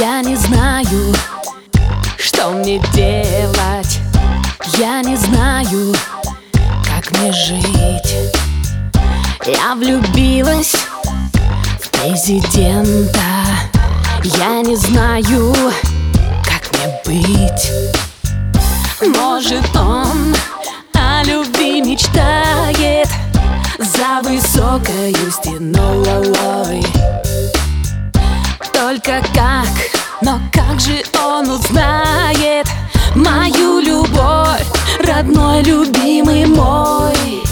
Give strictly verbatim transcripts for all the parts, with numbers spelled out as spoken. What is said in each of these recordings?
Я не знаю, что мне делать. Я не знаю, как мне жить. Я влюбилась в президента. Я не знаю, как мне быть. Может, он о любви мечтает за высокою стеной. Только как, но как же он узнает мою любовь, родной, любимый мой?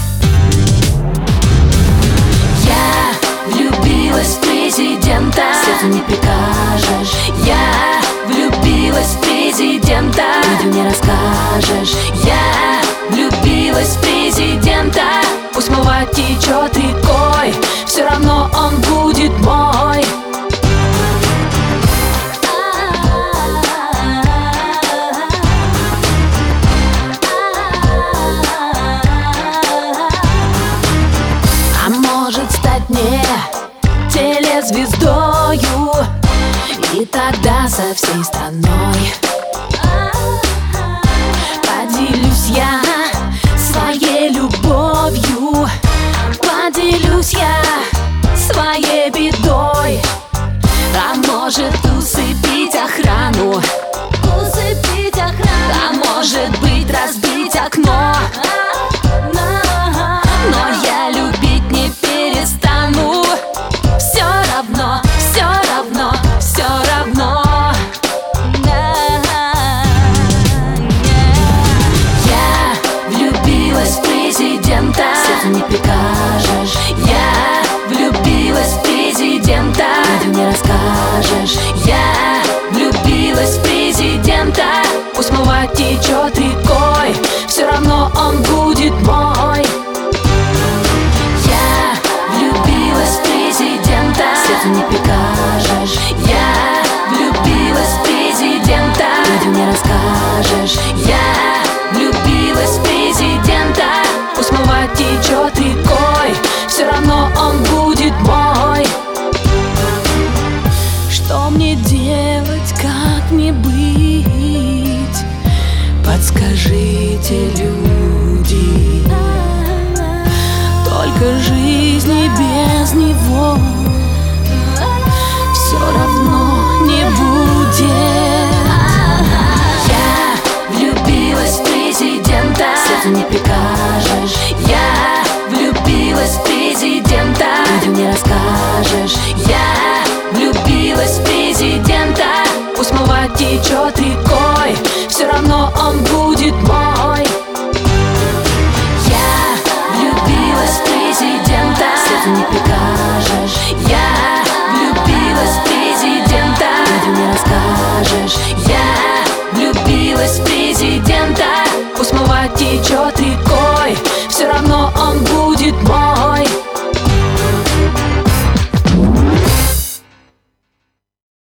Я влюбилась в президента, сердцу не прикажешь. Я влюбилась в президента, людям не расскажешь. Я влюбилась в президента, пусть молва течет рекой, все равно он будет мой. Не телезвездою, и тогда со всей страной поделюсь я своей любовью, поделюсь я своей бедой. А может усыпить охрану, усыпить охрану, а может быть разбить окно. Но я любить не перестану, все равно, все равно, все равно. Я влюбилась в президента, сердцу не прикажешь. Я влюбилась в президента, людям не расскажешь. Я влюбилась в президента, пусть молва течет рекой, все равно он будет мой. Сердцу не прикажешь. Я влюбилась в президента, людям не расскажешь. Я влюбилась в президента, пусть молва течет рекой, все равно он будет мой. Что мне делать, как мне быть? Подскажите, люди. Только жизни без него все равно не будет. Я влюбилась в президента, сердцу не прикажешь. Я влюбилась в президента, людям не расскажешь. Я